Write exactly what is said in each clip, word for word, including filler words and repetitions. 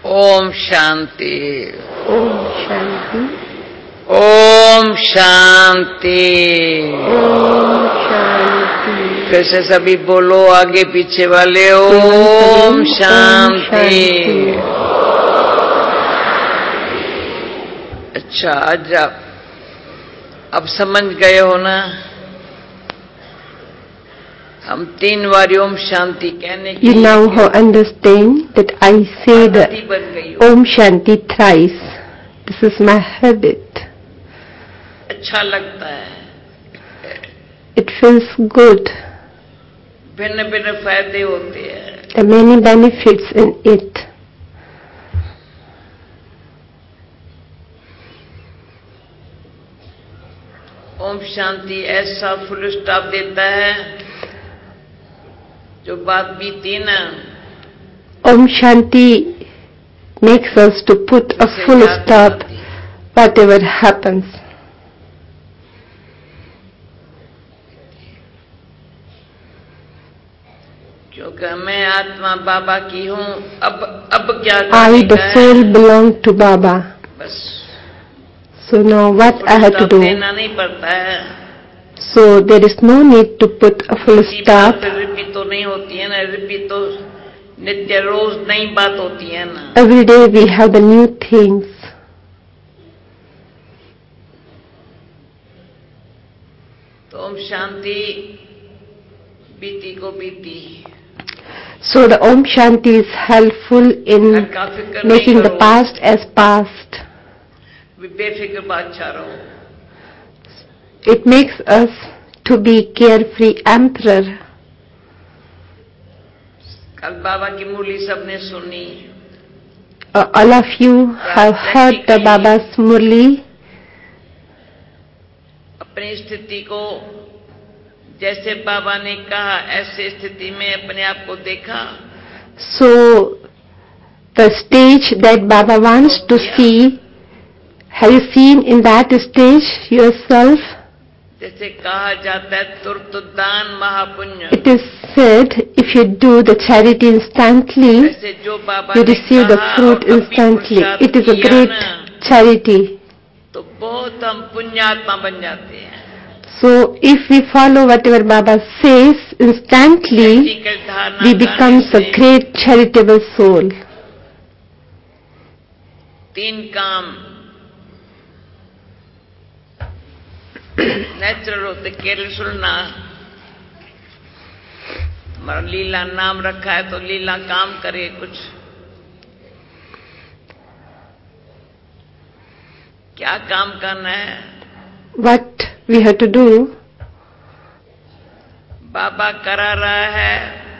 ओम शांति। ओम शांति। ओम शांति। ओम शांति। फिर से सभी बोलो आगे पीछे वाले, ओम शांति। अच्छा, आज आप अब समझ गए हो ना, हम तीन बार ओम शांति कहने की। You now understand that I say the Om Shanti thrice. This is my habit. अच्छा लगता है, It feels good. भिन्न भिन्न फायदे होते हैं। There are many benefits in it. Om Shanti ऐसा फुल स्टॉप देता है, जो बात बीती ना, Om Shanti makes us to put a full stop whatever happens. क्योंकि मैं आत्मा बाबा की हूँ, अब अब क्या I, the soul, belong to Baba. बस So now what I have to do? देना नहीं पड़ता है। So there is no need to put a full stop. Repeat तो नहीं होती है ना, रिपीट तो नित्य रोज नई बात होती है ना। Every day we have the new things. तो ओम शांति बीती को बीती। So the Om Shanti is helpful in making the past as past. बेफिक्र बादशाह रहो। It makes us to be carefree emperor. कल बाबा की मुरली सबने सुनी। Uh, all of you have heard the Baba's Murli. अपनी स्थिति को जैसे बाबा ने कहा, ऐसे स्थिति में अपने आप को देखा। So the stage that Baba wants to see, have you seen in that stage yourself? जैसे कहा जाता है तुरत दान महापुण्य। It is said, if you do the charity instantly, you receive the fruit instantly. It is a great charity. तो बहुत हम पुण्यात्मा बन जाते हैं। So if we follow whatever Baba says instantly, we become a great charitable soul. तीन काम natural होते, केवल सुनना। हमारा लीला नाम रखा है तो लीला काम करे कुछ। क्या काम करना है? What we have to do? बाबा करा रहा है।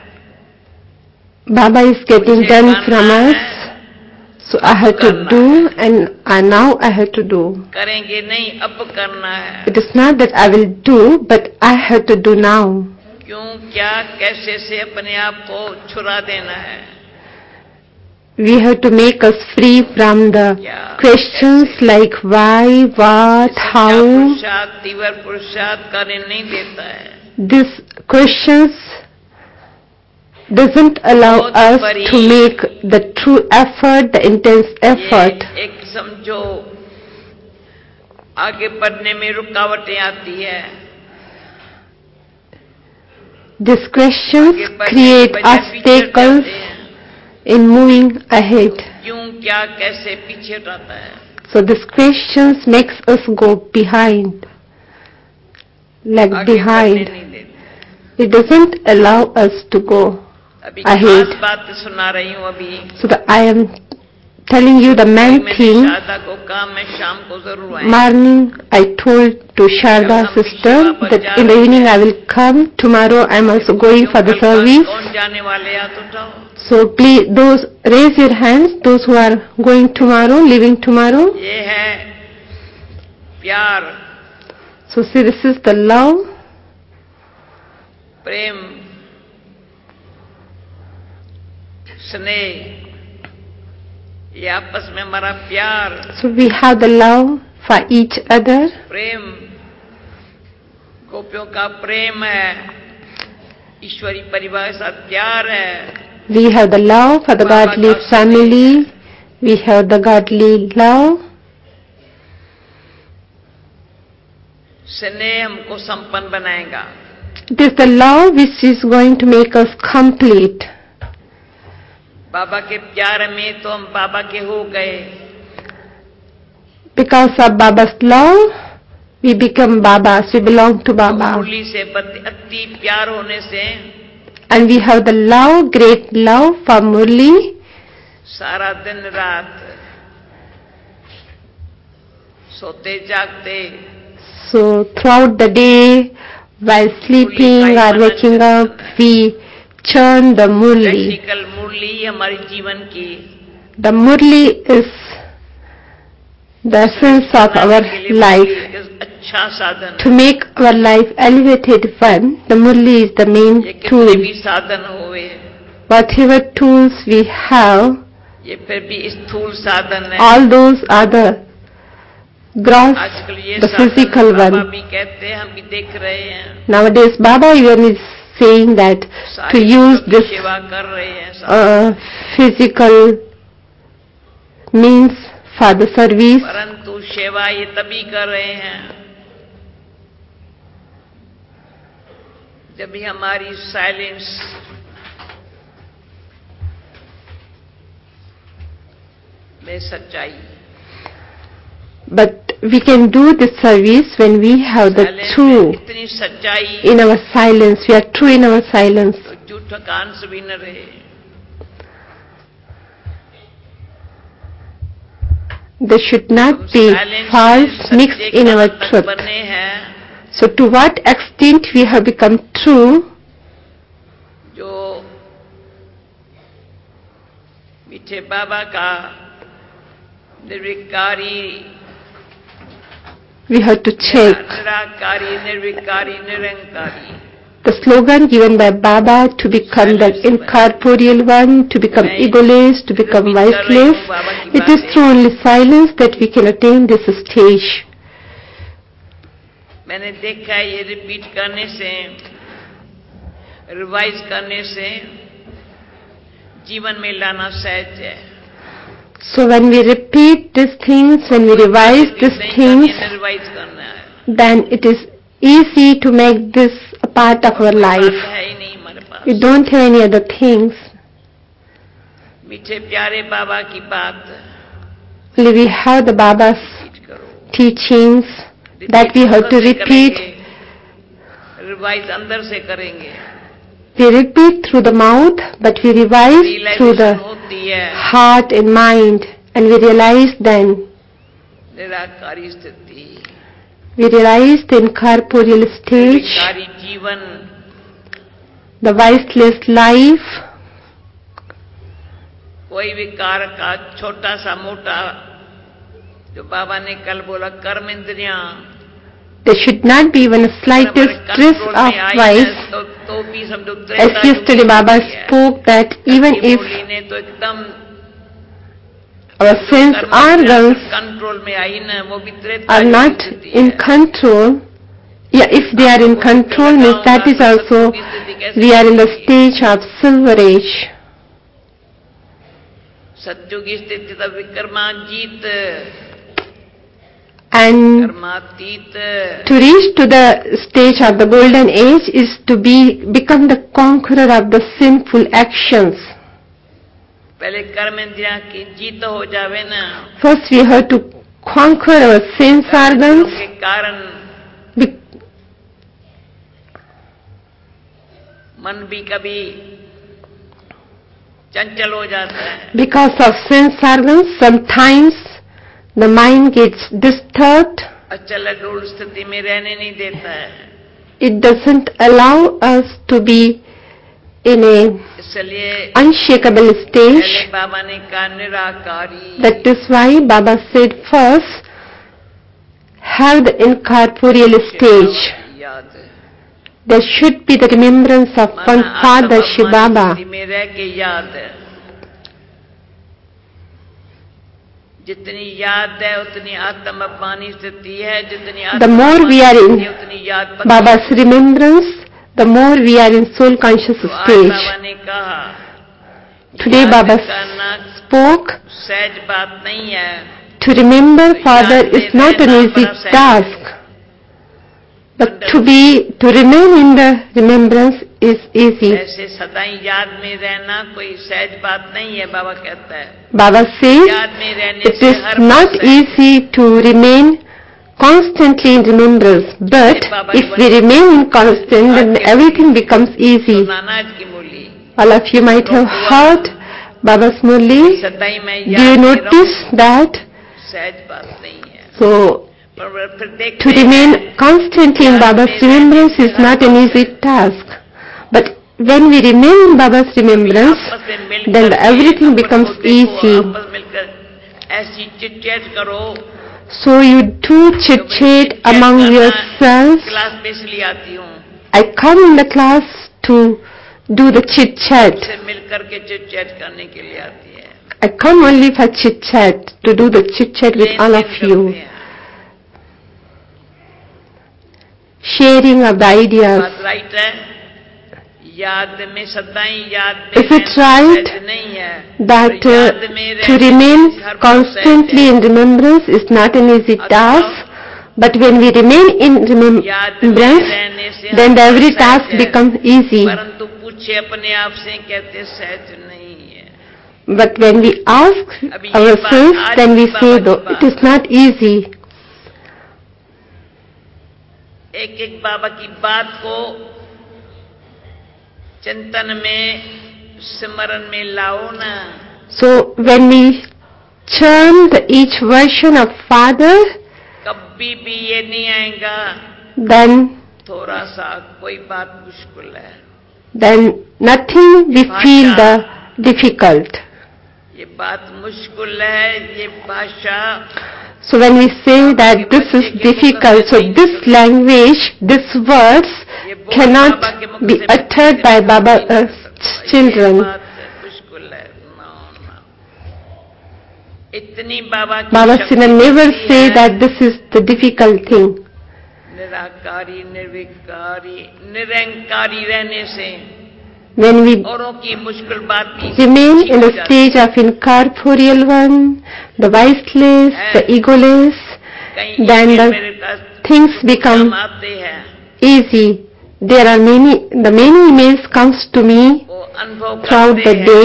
Baba is getting done from us. So I have to do, and I now I have to do. करेंगे नहीं, अब करना है। It is not that I will do, but I have to do now. क्यों, क्या, कैसे से अपने आप को छुड़ा देना है। We have to make us free from the questions like why, what, how. पुरुषार्थ, तीव्र पुरुषार्थ करने नहीं देता है। These questions doesn't allow us to make the true effort, the intense effort. एक समझो आगे बढ़ने में रुकावटें आती है। These questions create obstacles in moving ahead. क्यों, क्या, कैसे पीछे हटाता है। So these questions makes us go behind, lag behind. It doesn't allow us to go ahead. So that I am telling you the main thing. Morning I told to Sharda sister that in the evening I will come. Tomorrow I am also going for the service. So please, those raise your hands, those who are going tomorrow, leaving tomorrow. So see, this is the love. प्रेम, स्नेह, ये आपस में हमारा प्यार। So we have the love for each other. प्रेम, गोपियों का प्रेम है, ईश्वरी परिवार के साथ प्यार है। We have the love for the godly family, We have the godly love. स्नेह हमको संपन्न बनाएगा. It is the love which is going to make us complete. बाबा के प्यार में तो हम बाबा के हो गए. Because of Baba's love, we become Babas. We belong to Baba. मुरली से अति प्यार होने से. And we have the love, great love for Murli. सारा दिन रात सोते जागते. So throughout the day, while sleeping or waking up, we chant the Murli. Practical Murli हमारे जीवन की. The Murli is the essence of our life. अच्छा साधन. To make our life elevated one, the Murli is the main tool. ये भी साधन होवे. Whatever tools we have, ये फिर भी स्थूल साधन है. all those are the gross, the physical one. बाबा भी कहते हैं, हम भी देख रहे हैं. Nowadays, Baba even is saying that to use this सेवा कर रहे हैं. uh, physical means for the service. परंतु सेवा ये तभी कर रहे हैं जब भी हमारी साइलेंस में सच्चाई. But we can do this service when we have the true इतनी सच्चाई in our silence. We are true in our silence. तो झूठ कान से भी न रहे. There should not be false mixed in our truth. So to what extent we have become true, जो मीठे बाबा का निर्विकारी, we have to check. Nirankari, निर्विकारी, Nirankari. The slogan given by Baba to become the incorporeal one, to become egoless, to become voiceless, it is through only silence that we can attain this stage. मैंने देखा है ये repeat करने से, revise करने से जीवन में लाना सहज है. So when we repeat these things, when we revise these things, then it is easy to make this a part of our life. We don't have any other things. मीठे प्यारे बाबा की बात. Only we have the Baba's teachings that we have to repeat. Revise अंदर से करेंगे. We repeat through the mouth, but we revise through the heart and mind, and we realize then. निराकारी स्थिति. We realize the incorporeal stage, the voiceless life. कोई भी car का छोटा सा मोटा, जो बाबा ने कल बोला कर्म इंद्रियां. There should not be even a slightest trace of vice. As yesterday Baba spoke that even if our sense organs are not in control, yeah, if they are in control, means that is also, we are in the stage of silver age. सत्युगी स्थिति तब Vikramajeet. And to reach to the stage of the golden age is to be become the conqueror of the sinful actions. पहले कर्म इंद्रियां की जीत हो जावे ना. First we have to conquer our sense organs. के कारण मन भी कभी चंचल हो जाता है. Because of sense organs, sometimes the mind gets disturbed. अचल अडोल स्थिति में रहने नहीं देता है. It doesn't allow us to be in a unshakable stage. बाबा ने कहा निराकारी. That is why Baba said first, have the incorporeal stage. There should be the remembrance of one Father, Shiv Baba. जितनी याद है उतनी आत्म अपमानी स्थिति है. जितनी The more we are in Baba's remembrance, the more we are in soul conscious stage. बाबा ने कहा Today Baba spoke सहज बात नहीं है. To remember Father is not an easy task, but to be to remain in the remembrance is easy. ऐसे सदा ही याद में रहना कोई सहज बात नहीं है, बाबा कहता है. Baba says याद में रहने it से is हर not बात है. easy to remain constantly in remembrance, but if we remain in constant, then everything becoms easy. नाना जी की मुरली. All of you might have heard Baba's Murli. सदा ही मैं Do you याद में notice रहूं, that? सहज बात नहीं है. So, पर फिर देखते to remain हैं, constantly in Baba's remembrance is not an easy task. But when we remain in Baba's remembrance, आपस में मिलकर then के everything अपन becomes को देखो, easy. आपस मिलकर ऐसी चिट-चैट करो. So you do chit-chat among yourselves. Class में इसलिए आती हूँ. I come in the class to do the chit-chat. से मिलकर के चिट-चैट करने के लिए आती है. I come only for chit-chat, to do the chit-chat with all of you. Sharing of the ideas. बात राइट है. याद में सदा ही याद में Is it right नहीं है that uh, to remain constantly in remembrance is not an easy task, but when we remain in remembrance, then every task becomes easy. परंतु पूछे अपने आप से कहते सहज नहीं है. But when we ask ourselves, then we say, though, it is not easy. एक एक बाबा की बात को चिंतन में स्मरण में लाओ ना. So when we chant the each version of Father, कभी भी ये नहीं आएगा then थोड़ा सा कोई बात मुश्किल है. Then nothing we feel the difficult. ये बात मुश्किल है, ये भाषा. So when we say that this is difficult, so this language, these words cannot be uttered by Baba's children. Baba Sina never say that this is the difficult thing. निराकारी निर्विकारी निरंकारी रहने से when we remain in the stage of incorporeal one, the viceless, the egoless, then the things become easy. There are many, the many emails comes to me throughout the day.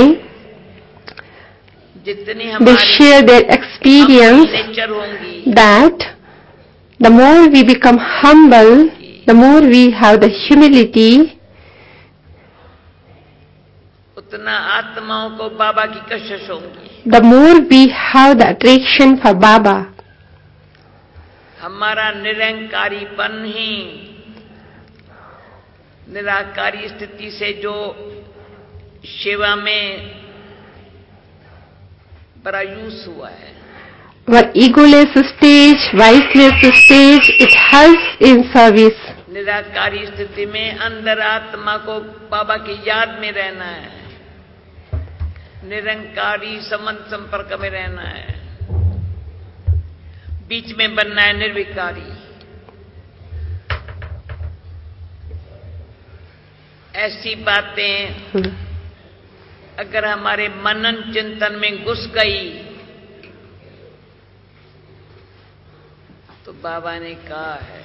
They share their experience that the more we become humble, the more we have the humility, आत्माओं को बाबा की कशिश होगी. The more we have the attraction for Baba. हमारा निरंकारीपन ही निराकारी स्थिति से जो सेवा में बड़ा यूज हुआ है. Our egoless stage, viceless stage, it helps in service. निराकारी स्थिति में अंदर आत्मा को बाबा की याद में रहना है. निरंकारी संबंध संपर्क में रहना है. बीच में बनना है निर्विकारी. ऐसी बातें अगर हमारे मनन चिंतन में घुस गई तो बाबा ने कहा है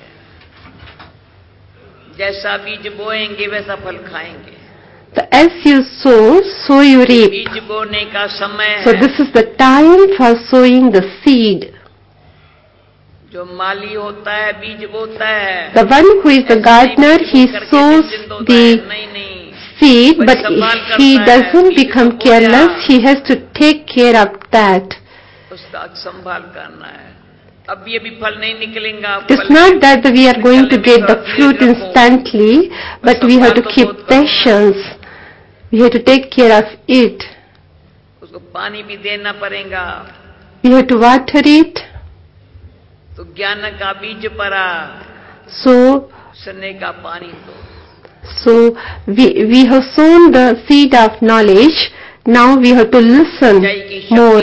जैसा बीज बोएंगे वैसा फल खाएंगे. So as you sow, so you reap. बीज बोने का समय है. So this is the time for sowing the seed. जो माली होता है बीज बोता है. The one who is the gardener, he sows the seed, but he doesn't become careless. He has to take care of that. उसका संभाल करना है. अब ये भी फल नहीं निकलेगा. It's not that we are going to get the fruit instantly, but we have to keep patience. We have to take care of it. उसको पानी भी देना पड़ेगा. We have to water it. तो ज्ञान का बीज पड़ा. So सुनने का पानी दो. So we we have sown the seed of knowledge. Now we have to listen more.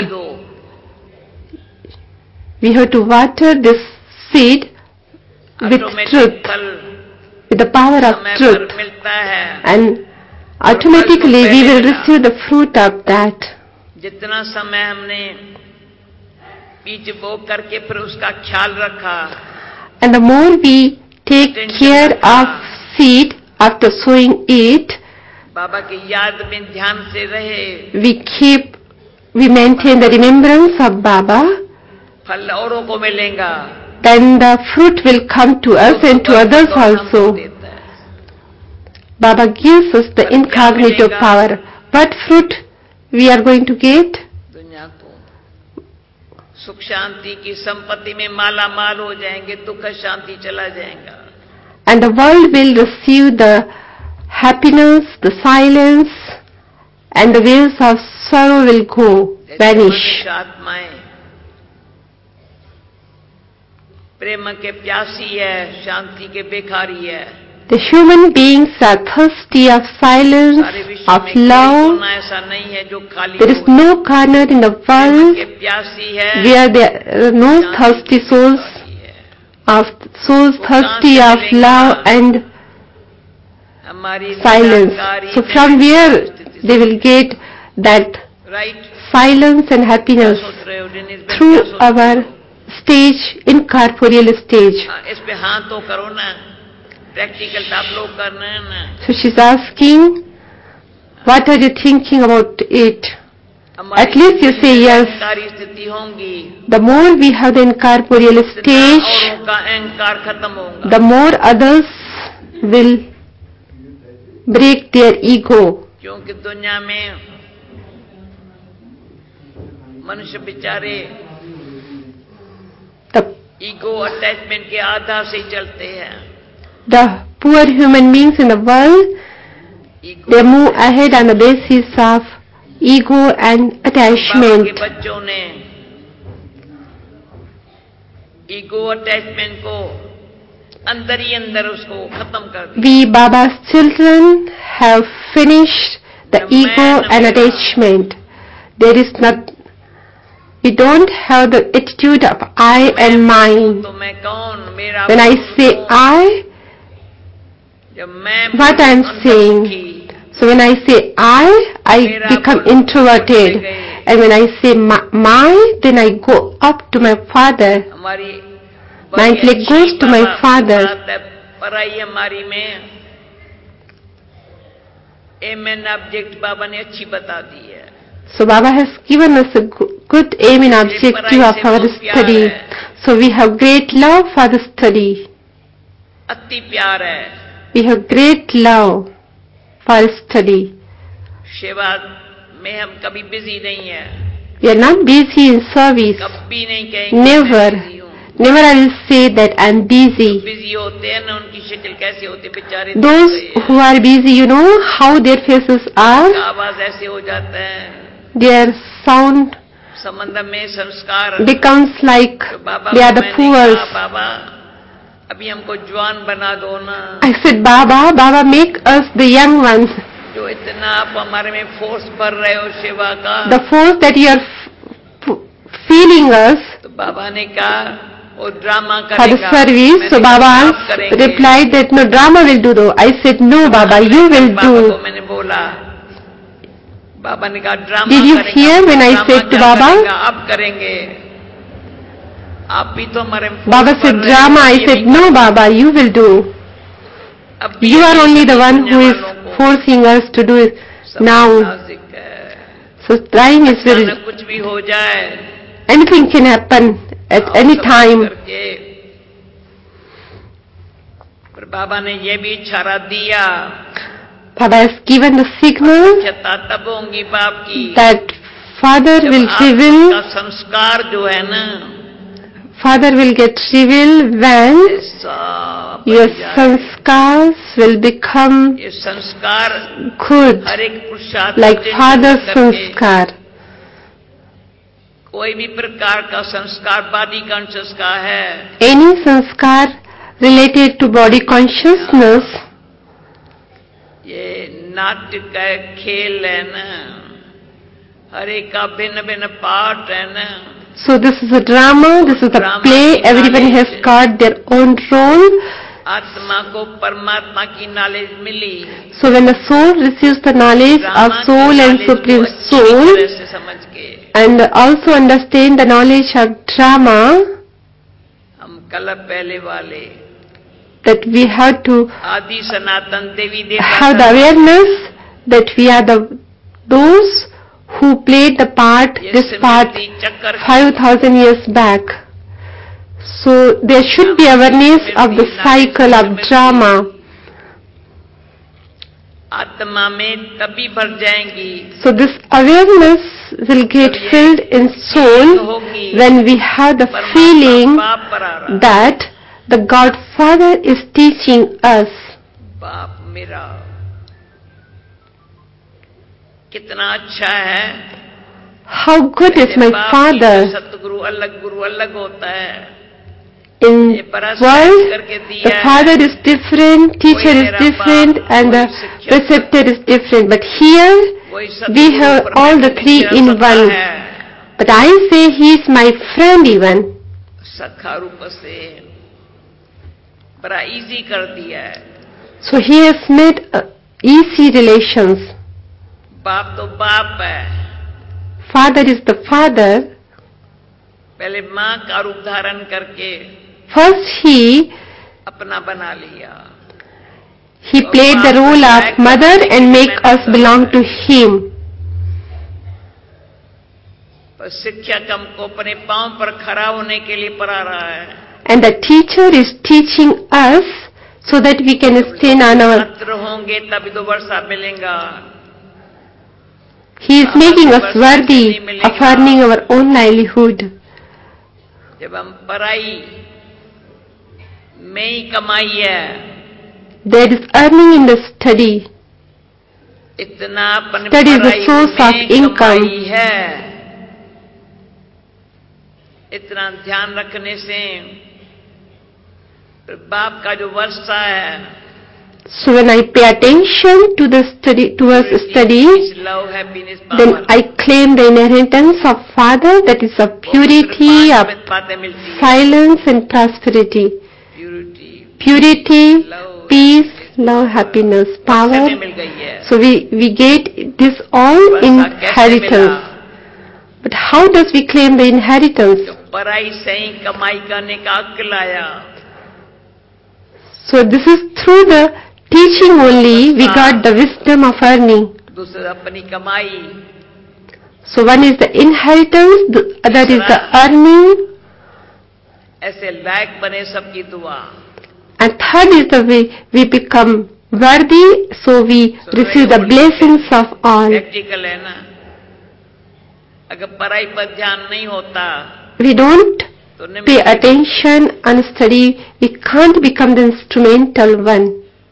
We have to water this seed with truth, with the power of truth, and automatically we will receive the fruit of that जितना समय हमने बीज बो करके फिर उसका ख्याल रखा, and the more we take care of seed after sowing it, बाबा की याद में ध्यान से रहे, we keep, we maintain the remembrance of Baba, फल औरों को मिलेगा, then the fruit will come to us and to others also. Baba gives us the incognito power. What fruit we are going to get? दुनिया को सुख शांति की संपत्ति में माला माल हो जाएंगे, दुख शांति चला जाएगा. And the world will receive the happiness, the silence, and the waves of sorrow will go, vanish. आत्माएं प्रेम के प्यासी है, शांति के भिखारी है. The human beings are thirsty of silence, of love. There is no corner in the world where there are no thirsty souls, of souls thirsty of love and silence. So from where they will get that silence and happiness? Through our stage, incorporeal stage. So she's asking, what are you thinking about it? At least you say yes. The more we have the incorporeal stage, the more others will break their ego. क्योंकि दुनिया में मनुष्य बेचारे ego attachment के आधार से चलते हैं. The poor human beings in the world, they move ahead on the basis of ego and attachment. बच्चों ने ईगो अटैचमेंट को अंदर ही अंदर उसको खत्म कर दिया. We Baba's children have finished the ego and attachment. There is not. We don't have the attitude of I and mine. When I say I, what I am saying? So when I say I, I become introverted. And when I say my, then I go up to my father. My intellect goes to my father. So Baba has given us a good aim and objective of our study. So we have great love for the study. We have great love for study. We are not busy in service. Never. Never I will say that I am busy. Those who are busy, you know how their faces are. Their sound becomes like they are the poor. I said, Baba, Baba, make us the young ones. The force that you are feeling us for the service. So Baba replied that no, drama will do though. I said, no, Baba, you will do. Did you hear when I said to Baba? Baba said drama. I said no, Baba, you will do. You are only the one who is forcing us to do it now. So trying is very. Anything can happen at any time. Baba has given the signal that Father will reveal, Father will get revealed when your sanskars will become good, like Father's sanskar. Any sanskar related to body consciousness, ये नाट्य का खेल है ना, हर एक का भिन्न भिन्न पार्ट है ना. So this is a drama, this is a play, everyone has got their own role. आत्मा को परमात्मा की नॉलेज मिली. So when the soul receives the knowledge of soul and supreme soul, समझ के and also understand the knowledge of drama, हम कलप पहले वाले, that we have to आदि सनातन देवी देवता have the awareness that we are the those who played the part, this part five thousand years back. So there should be awareness of the cycle of drama. आत्मा में तभी भर जाएंगी. So this awareness will get filled in soul when we have the feeling that the Godfather is teaching us. बाप मेरा कितना अच्छा है. How good is my Father. सतगुरु अलग, गुरु अलग होता है. In world, the father is different, teacher is different, and the preceptor is different. But here, we have all the three in one. But I say he is my friend even. सखा रूप से बड़ा easy कर दिया है. So he has made uh, easy relations. बाप तो बाप है. Father is the father. पहले माँ का रूप धारण करके First he अपना बना लिया. He played the role of mother and make us belong to him. पर शिक्षक हमको अपने पांव पर खड़ा होने के लिए पढ़ा रहा है. And the teacher is teaching us so that we can stand on our. छात्र होंगे तभी तो वर्षा मिलेगा. He is making us worthy of earning our own livelihood. जब हम पढ़ाई में ही कमाई है. There is earning in the study. इतना अपन That is the source of income. है. इतना ध्यान रखने से बाप का जो वर्षा है. So when I pay attention to the study, towards study, then I claim the inheritance of Father, that is of purity, of silence and prosperity. Purity, peace, love, happiness, power. So we, we get this all inheritance. But how does we claim the inheritance? So this is through the teaching only we got the wisdom of earning. So one is the inheritance, the other is the earning. And third is the way we become worthy, so we receive the blessings of all. We don't pay attention and study, we can't become the instrumental one.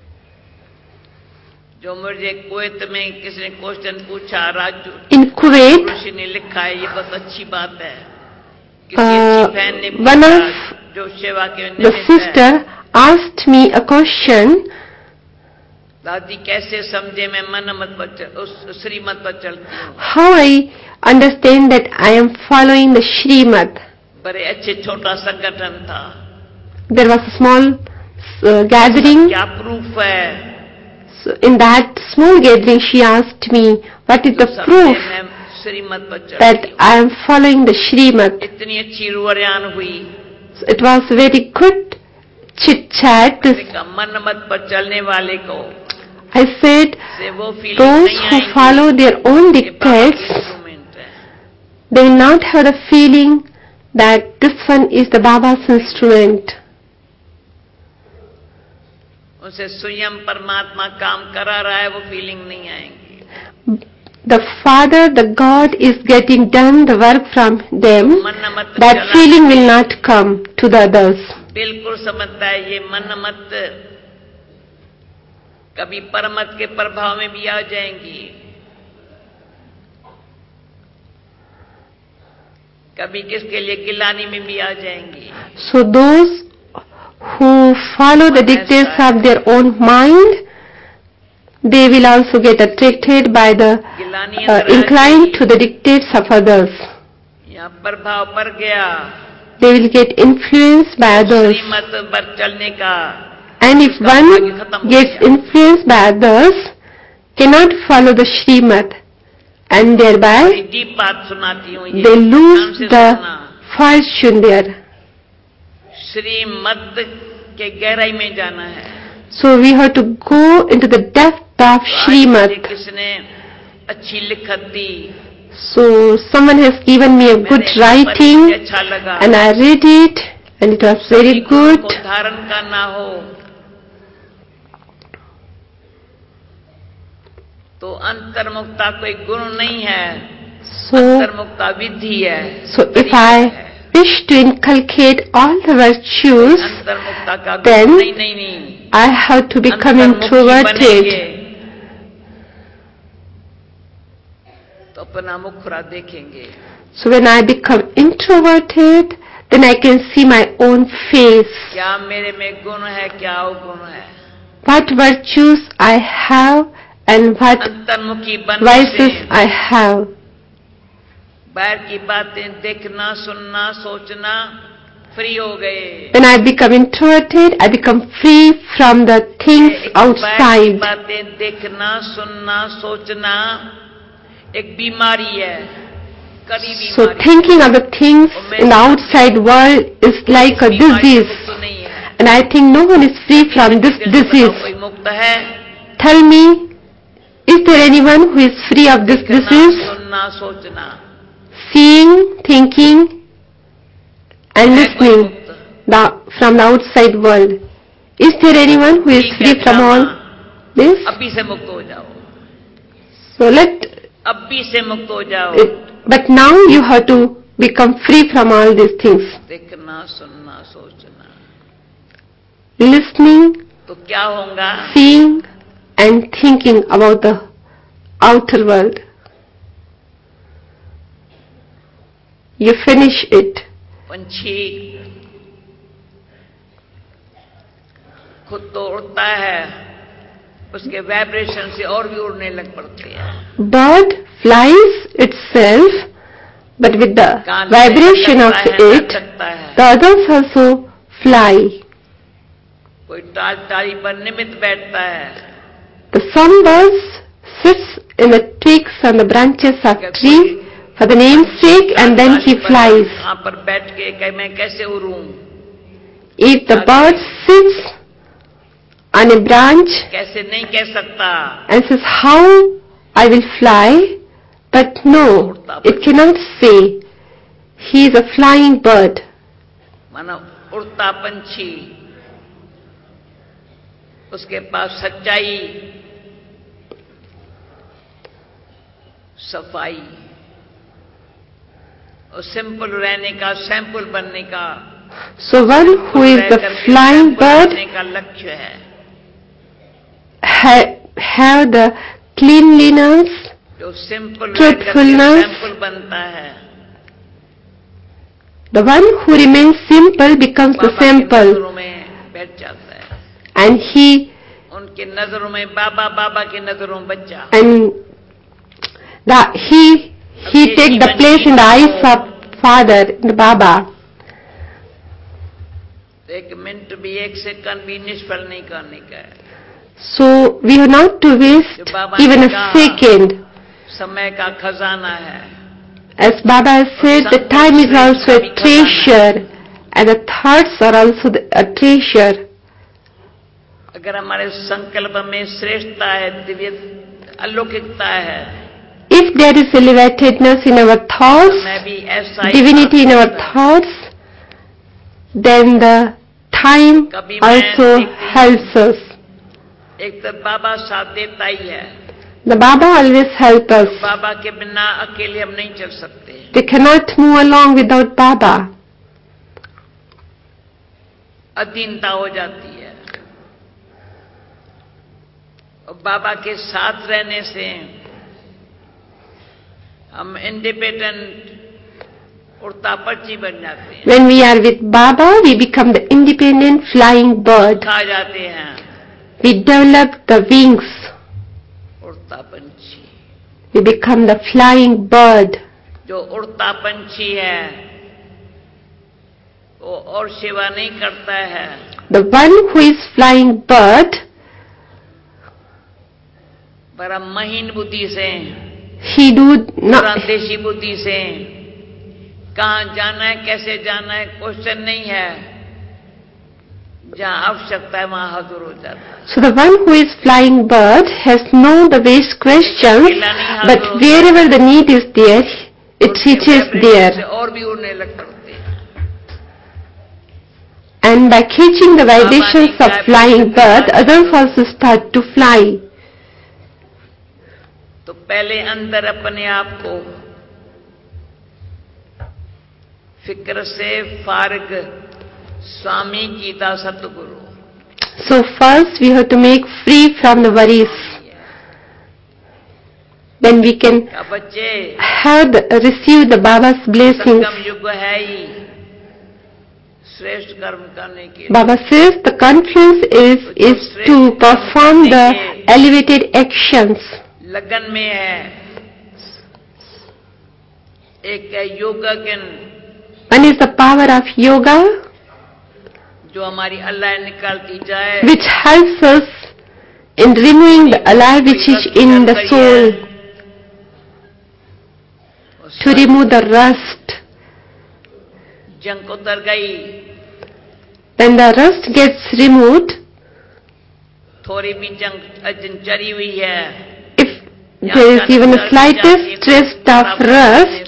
जो मुझे Kuwait में किसी ने question पूछा, Raju in Kuwait, ऋषि ने लिखा है, ये बहुत अच्छी बात है. uh, one of जो सेवा के the sister asked me a question. दादी कैसे समझे मैं मन मत पर उस श्रीमत पर चलती हूँ. How I understand that I am following the Shrimad. बड़े अच्छे छोटा संगठन था. There was a small uh, gathering. क्या proof है? So in that small gathering, she asked me, "What is the proof that I am following the Shrimad?" इतनी अच्छी Ruan हुई. So it was very good chit chat. मन मत पर चलने वाले को I said, those who follow their own dictates, they will not have the feeling that this one is the Baba's instrument. उनसे स्वयं परमात्मा काम करा रहा है, वो फीलिंग नहीं आएंगी. The Father, the God is getting done the work from them. That feeling will not come to the others. बिल्कुल समझता है ये मन मत कभी परमत के प्रभाव में भी आ जाएंगी, कभी किसके लिए गिलानी में भी आ जाएंगी. So those who follow the dictates of their own mind, they will also get attracted by the uh, inclined to the dictates of others. यहाँ प्रभाव पड़ गया. They will get influenced by others. श्रीमत पर चलने का. And if one gets influenced by others, cannot follow the Srimad, and thereby they lose the fortune there. श्रीमत के गहराई में जाना है. So we have to go into the depth of Srimad. किसने अच्छी लिखत दी. So someone has given me a good writing, and I read it, and it was very good. धारण का ना हो तो अंतर्मुक्ता कोई गुण नहीं है. So, अंतर्मुक्ता विधि है. So if I wish to inculcate all the virtues, then I have to become introverted. So when I become introverted, then I can see my own face. What virtues I have and what vices I have. बाहर की बातें देखना, सुनना, सोचना free हो गए. When I become introverted, I become free from the things outside. बातें देखना, सुनना, सोचना एक बीमारी है. कड़ी बीमारी. So thinking of the things in the outside world is like a disease, and I think no one is free from this disease. कोई मुक्त है? Tell me, is there anyone who is free of this disease? सुनना, सोचना. Seeing, thinking, and listening the, from the outside world. Is there anyone who is free from all this? अभी से मुक्त हो जाओ. So let. अभी से मुक्त हो जाओ. But now you have to become free from all these things. देखना, सुनना, सोचना. Listening, तो क्या होगा? Seeing, and thinking about the outer world. You finish it. पंछी खुद तो उड़ता है, उसके वाइब्रेशन से और भी उड़ने लग पड़ते हैं. Bird flies itself, but with the vibration of it, the others also fly. कोई टाल टाली पर निमित्त बैठता है. The sunbird sits in the twigs and the branches of tree for the name's sake, and then he flies. If the bird sits on a branch and says, how I will fly, but no, it cannot say. He is a flying bird. उड़ता पंछी, उसके पास सच्चाई, सफाई और simple रहने का, sample बनने का. So one who is the flying bird का लक्ष्य है. ha, have the cleanliness, जो सिंपल truthfulness. सैंपल बनता है. The one who remains simple becomes the sample. नजरों में बैठ जाता है. And he, उनके नजरों में बाबा, बाबा की नजरों में बच्चा. And the, he he take the place in the eyes of Father, the Baba. एक मिनट भी, एक सेकंड भी निष्फल नहीं करने का है. So we have not to waste even a second. समय का खजाना है. As Baba has said, the time is also a treasure, and the thoughts are also the, a treasure. अगर हमारे संकल्प में श्रेष्ठता है, दिव्य अलौकिकता है, if there is elevatedness in our thoughts, divinity in our thoughts, then the time also helps us. एक तो बाबा साथ देता ही है. The Baba always helps us. बाबा के बिना अकेले हम नहीं चल सकते. We cannot move along without Baba. अधीनता हो जाती है. और बाबा के साथ रहने से हम इंडिपेंडेंट उड़ता पक्षी बन जाते हैं. When we are with Baba, we become the independent flying bird. खा जाते हैं. We develop the wings. उड़ता पंछी. We become the flying bird. जो उड़ता पंछी है वो और सेवा नहीं करता है. The one who is flying bird, बड़ा महीन बुद्धि से, he do not, देशी बुद्धि से कहाँ जाना है, कैसे जाना है, क्वेश्चन नहीं है, जहाँ आवश्यकता है वहाँ हाजिर हो जाता है. So the one who is flying bird has no the base questions, but wherever the need is there, it reaches there. और भी उड़ने लग पड़ते हैं. And by catching the vibrations of flying bird, others also start to fly. तो पहले अंदर अपने आप को फिक्र से फारिग स्वामी गीता सतगुरु. So first we have to make free from the worries. Then we can have the, receive the Baba's blessings. संगम युग है ही श्रेष्ठ कर्म करने के. Baba says the conference is is to perform the elevated actions. लगन में है. एक है योगा के, one is the power of yoga, जो हमारी अल्लाह निकालती जाए, which helps us in removing the alloy which is in the soul, to remove the rust. जंग उतर गई. When the rust gets removed, थोड़ी भी जंग चरी हुई है, there is even a slightest trace of rust,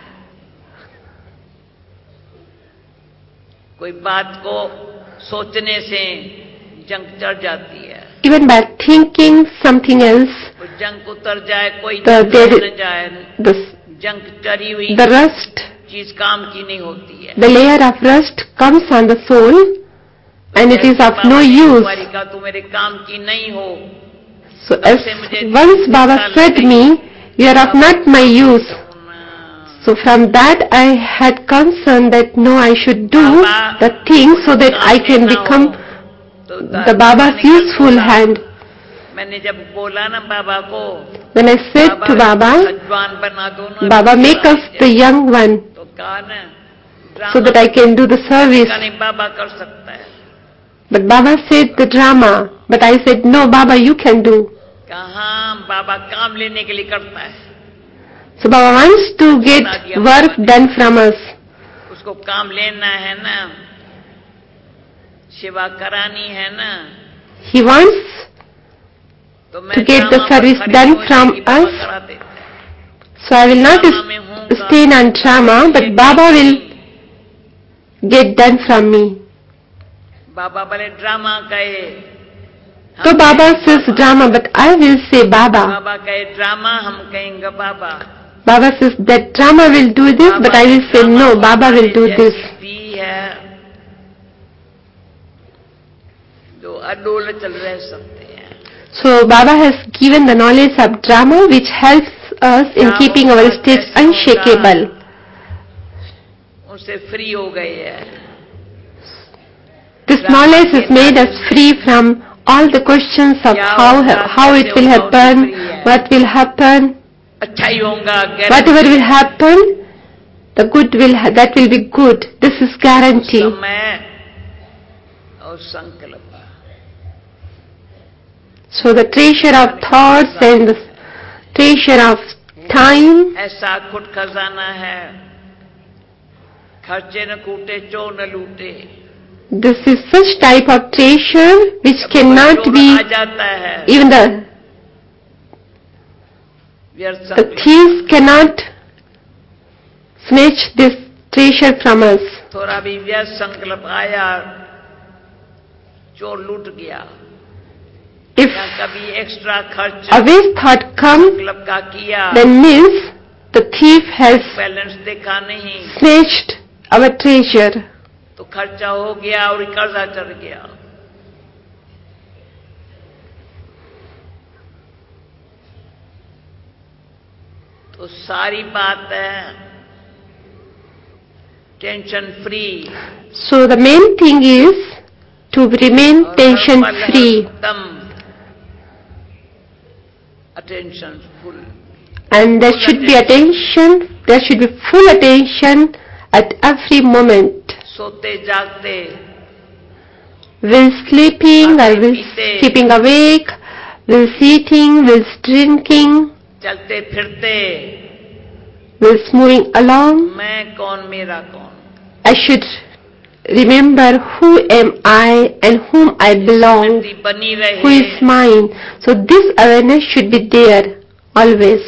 कोई बात को सोचने से जंग चढ़ जाती है. even by thinking something else, कोई जंग उतर जाए, कोई the, जंग न जाए, the, जंग चढ़ी हुई the rust, चीज काम की नहीं होती है. the layer of rust comes on the soul and it is of no use. का तू मेरे काम की नहीं हो. So as once Baba said me, you are of not my use. So from that I had concern that no, I should do the thing so that I can become the Baba's useful hand. मैंने जब बोला ना बाबा को, when I said to Baba, Baba make us the young one, तो कहा ना, so that I can do the service. बाबा कर सकता है. But Baba said the drama, but I said no, Baba you can do. कहाँ बाबा काम लेने के लिए करता है. So Baba wants to get work done from us. उसको काम लेना है ना, सेवा करानी है ना. He wants to get the service done from us. So I will not stay on drama, but Baba will get done from me. बाबा बोले ड्रामा कहे. So Baba says drama, but I will say Baba. बाबा कहे drama, हम कहेंगे बाबा. Baba says that drama will do this, but I will say no, Baba will do this. है जो अडोल चल रह सकते हैं. So Baba has given the knowledge of drama, which helps us in keeping our state unshakable. उनसे free हो गए हैं. This knowledge has made us free from all the questions of how how it will happen, what will happen, whatever will happen, the good will that will be good. This is guarantee. So the treasure of thoughts and the treasure of time. ऐसा खुद खजाना है, खर्चे न कूटे, चोर न लूटे. This is such type of treasure which cannot be, even the, the thieves cannot snatch this treasure from us. थोड़ा भी व्यर्थ संकल्प आया, चोर लूट गया. If कभी एक्स्ट्रा खर्च a waste thought comes, का किया, then means the thief has balance देखा नहीं, snatched our treasure. तो खर्चा हो गया और कर्जा चढ़ गया. तो सारी बात है tension free. So the main thing is to remain tension free. Attention full. And there should be attention, there should be full attention at every moment. सोते जागते, while sleeping or while keeping awake, while eating, while drinking, चलते फिरते, while moving along. मैं कौन, मेरा कौन? I should remember who am I and whom I belong, बनी रहे, who is mine. So this awareness should be there always.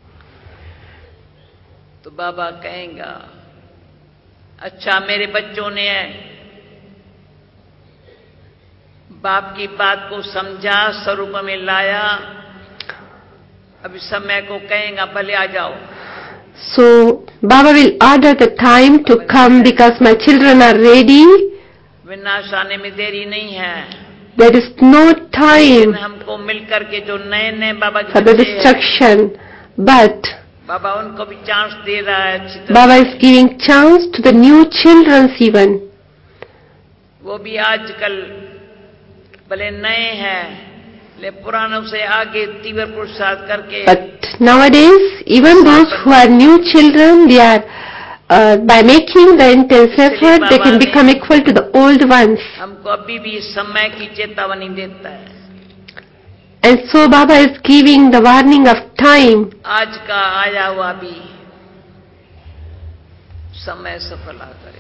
तो बाबा कहेगा, अच्छा मेरे बच्चों ने बाप की बात को समझा, स्वरूप में लाया, अभी समय को कहेगा भले आ जाओ. So Baba will order the time to come because my children are ready. विनाश आने में देरी नहीं है. There is no time हमको मिलकर के जो नए नए बाबा for the destruction, but बाबा उनको भी चांस दे रहा है. Baba is giving chance to the new children even. वो भी आजकल भले नए हैं, ले पुरानों से आगे तीव्र पुरुषार्थ करके. But nowadays, even those who are new children, they are uh, by making the intense effort, they can become equal to the old ones. हमको अभी भी समय की चेतावनी देता है. And so Baba is giving the warning of time. आज का आया हुआ भी समय सफला करे.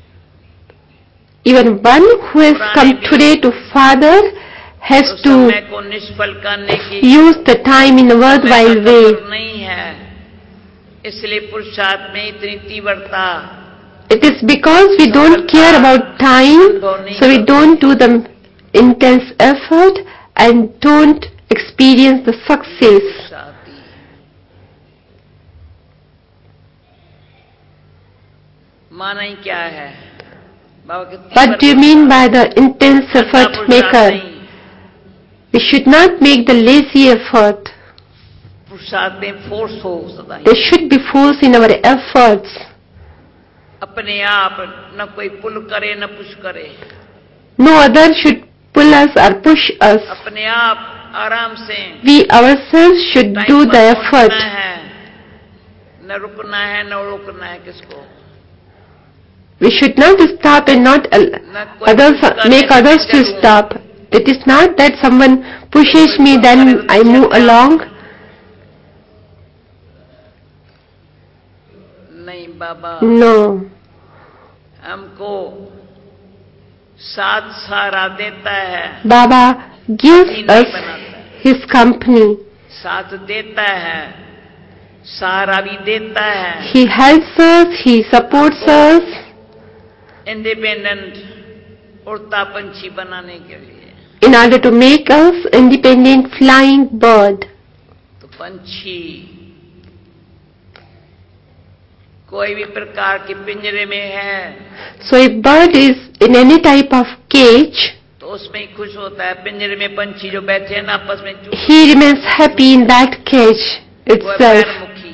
Even one who has come today to Father has to use the time in a worthwhile way. नहीं है, इसलिए पुरुषार्थ में इतनी तीव्रता. It is because we don't care about time, so we don't do the intense effort and don't experience the success. माना ही क्या है? What do you mean by the intense effort maker? We should not make the lazy effort. There should be force in our efforts. अपने आप न कोई पुल करे न push करे. No other should pull us or push us. अपने आप आराम से. We ourselves should do the effort. न रुकना है न रुकना है किसको. We should not stop and not others make others to stop. It is not that someone pushes me then I move along. नहीं बाबा. No. हमको साथ सहारा देता है. Baba gives us his company. साथ देता है, सहारा भी देता है. He helps us, he supports us. Independent उड़ता पंछी बनाने के लिए. In order to make us independent flying bird. तो पंछी कोई भी प्रकार के पिंजरे में है. So if bird is in any type of cage, तो उसमें ही खुश होता है. पिंजरे में पंछी जो बैठे हैं ना आपस में, he remains happy in that cage itself.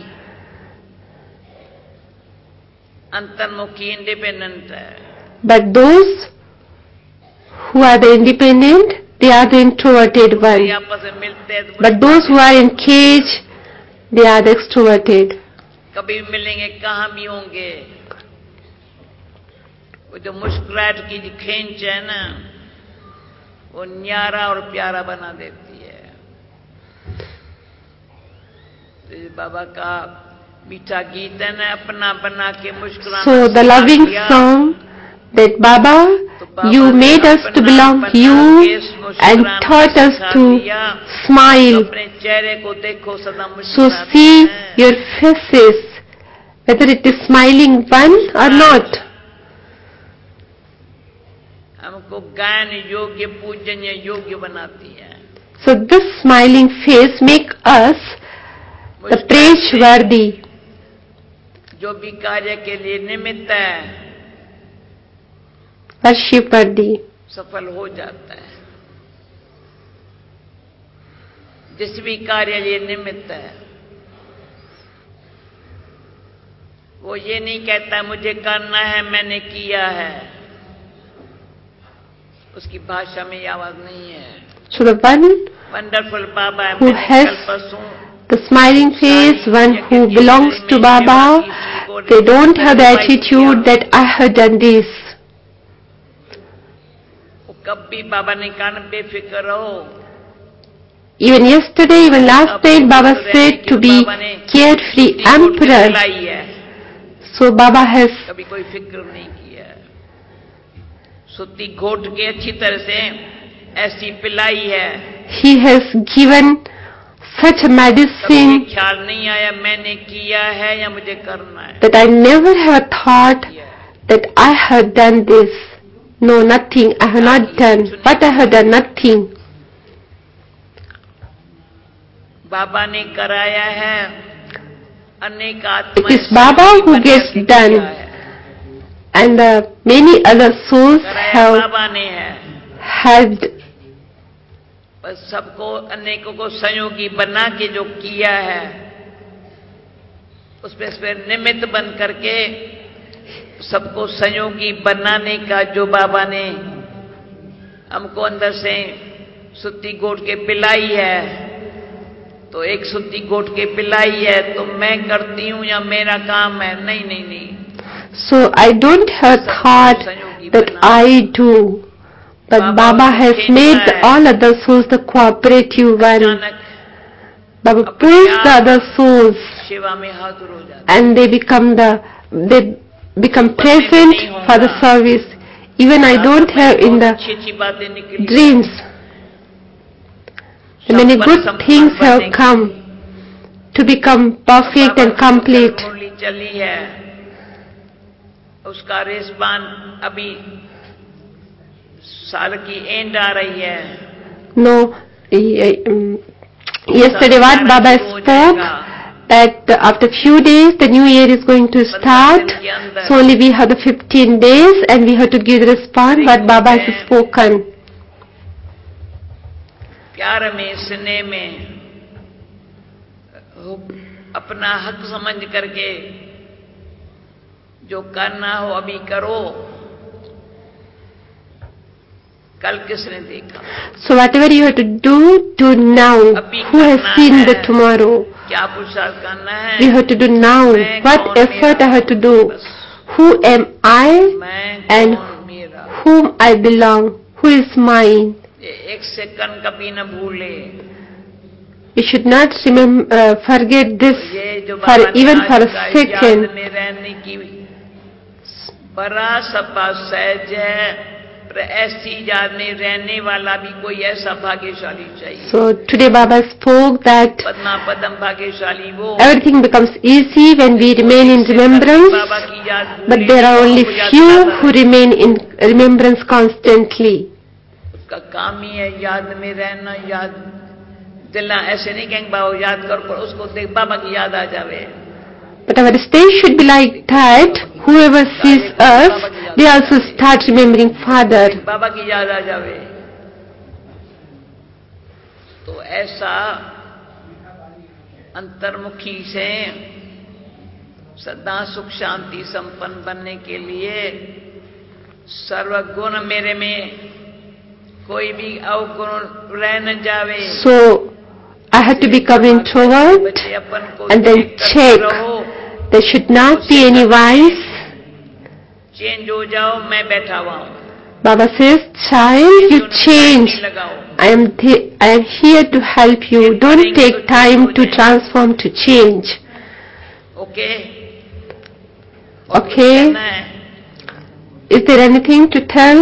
अंतर्मुखी इंडिपेंडेंट है. But those who are the independent, they are the introverted one. But those who are in cage, they are the extroverted. कभी मिलेंगे कहाँ भी होंगे. वो जो मुस्कुराहट की जो खींच है ना, वो न्यारा और प्यारा बना देती है. बाबा का मीठा गीत है ना, अपना बना के मुस्कुराना. So the loving song that Baba, you made us to belong to you and taught us to smile. So see your faces, whether it is smiling one or not. हमको गायन योग्य पूजनीय योग्य बनाती है. So this smiling face make us the praiseworthy. जो भी कार्य के लिए निमित्त है, worship worthy, सफल हो जाता है. जिस भी कार्य लिए निमित्त है, वो ये नहीं कहता मुझे करना है, मैंने किया है. उसकी भाषा में ये आवाज नहीं है. So the one wonderful Baba who has the smiling face, one who belongs to Baba, they don't have the attitude that I have done this. कभी बाबा ने कान बेफिक्र रहो. Even yesterday, even last night, Baba said to be carefree emperor. So Baba has कभी कोई फिक्र नहीं किया. सुत्ती घोट के अच्छी तरह से ऐसी पिलाई है. He has given such a medicine ख्याल नहीं आया मैंने किया है या मुझे करना है. that I never have thought that I have done this. No, nothing. I have not done. But I have done nothing. बाबा ने कराया है. अनेक आत्माएं. It is Baba who gets done, and the many other souls have बाबा ने है. had. बस सबको अनेकों को संयोगी बना के जो किया है उसमें से निमित्त बन करके सबको संयोगी बनाने का जो बाबा ने हमको अंदर से सुत्ती गोट के पिलाई है. तो एक सुत्ती गोट के पिलाई है तो मैं करती हूं या मेरा काम है. नहीं नहीं नहीं. So I don't have thought that I do, but Baba has made all other souls the cooperative one. Baba pulls the other souls and they become the they become present for the service. Even I don't have in the dreams. Many good things have come to become perfect and complete. चली है उसका रेस्पान अभी साल की and आ रही है. No, yesterday what Baba spoke that after few days the new year is going to start. So only we have the fifteen days and we have to give the response what Baba has spoken. प्यार में स्नेह में अपना हक समझ करके जो करना हो अभी करो. कल किसने देखा. So whatever you have to do, do now. Who has seen the tomorrow? क्या पुरुषार्थ करना है. We have to do now. What effort I have to do. Who am I and whom I belong. Who is mine. एक second कभी न भूले. You should not remember, uh, forget this for even for a second. में रहने की बड़ा सपा सहज है पर ऐसी याद में रहने वाला भी कोई ऐसा भाग्यशाली चाहिए. So today Baba spoke that Padma पदम भाग्यशाली वो. Everything becomes easy when we remain in remembrance, but there are only few who remain in remembrance constantly. उसका काम ही है याद में रहना. याद दिलना ऐसे नहीं कहेंगे बाबा याद कर पर उसको देख बाबा की याद आ जावे. But our state should be like that. Whoever sees us, they also start remembering Father. बाबा की याद आ जावे. तो ऐसा अंतर्मुखी से सदा सुख शांति संपन्न बनने के लिए सर्वगुण मेरे में कोई भी अवगुण रह न जावे. So I had to become introvert and then check. There should not be any vice. Change हो जाओ मैं बैठा हुआ हूँ. Baba says, child, you change. I am I am here to help you. Don't take time to transform, to change. Okay. Okay. Is there anything to tell?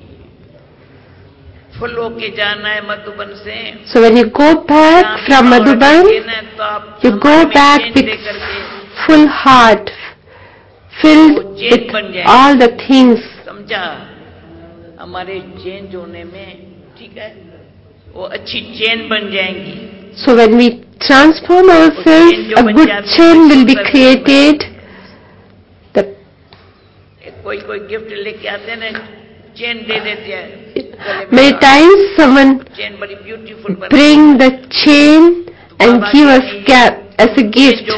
Full होके जाना है मधुबन से. So when you go back from Madhuban, you go back with full heart, filled with all the things. समझा. हमारे change होने में ठीक है वो अच्छी चेन बन जाएंगी. So when we transform ourselves, a good chain will be created. The कोई कोई गिफ्ट लेके आते हैं ना चेन दे देते हैं. Many times someone bring the chain and give us gap as a gift.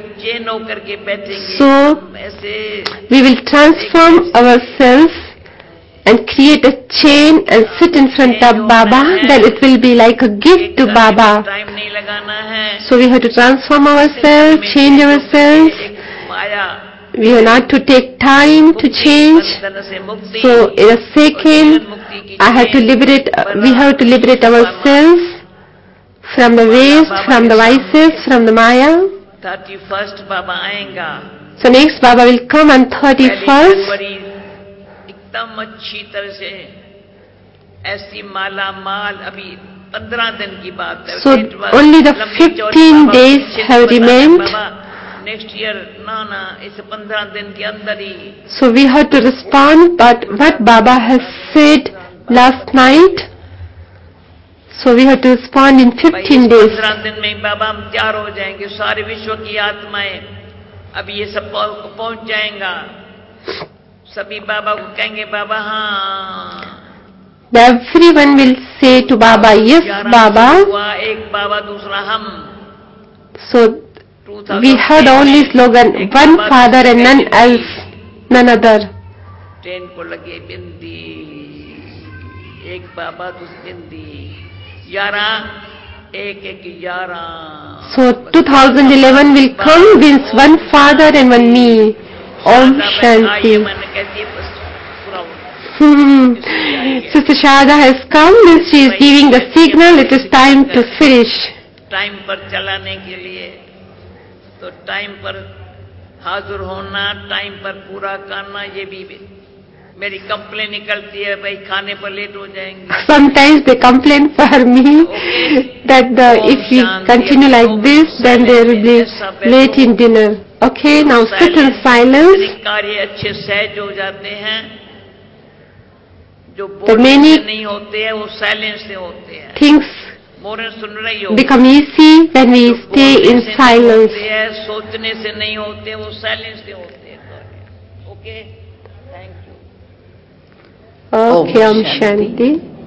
So we will transform ourselves and create a chain and sit in front of Baba. Then it will be like a gift to Baba. So we have to transform ourselves, change ourselves. We have not to take time to change. So in a second, I have to liberate, we have to liberate ourselves from the waste, from the vices, from the Maya. thirty-first Baba आएगा. So next Baba will come on thirty-first. एकदम अच्छी तरह से ऐसी माला माल अभी पंद्रह दिन की बात है. So only the fifteen days have remained. Next year, no, no, इस पंद्रह दिन के अंदर ही. So we have to respond, but what Baba has said last night. So we have to respond in fifteen days. पंद्रह दिन में बाबा हम तैयार हो जाएंगे. सारे विश्व की आत्माएं अब ये सब पहुंच जाएंगा. सभी बाबा को कहेंगे बाबा हाँ. Everyone will say to Baba, yes, Baba. एक बाबा दूसरा हम. So we heard only slogan, one Father and none else, none other. Train को लगे बिंदी, एक बाबा दूसरी बिंदी, यारा, एक एक यारा. So twenty eleven will come with one Father and one me. Om Shanti. Hmm. Sister Shada has come, she is giving the signal, it is time to finish. Time पर चलाने के लिए तो टाइम पर हाजिर होना, टाइम पर पूरा करना, ये भी मेरी कंप्लेन निकलती है भाई खाने पर लेट हो जाएंगे. Sometimes they complain for me that the, if we continue like this, then there will be late in dinner. Okay, now sit in silence. कार्य अच्छे सहज हो जाते हैं. जो बोलने से नहीं होते हैं वो साइलेंस से होते हैं. Things become easy when we stay in silence. सोचने से नहीं होते वो साइलेंस से होते हैं. Okay, thank you. Okay, Om Shanti.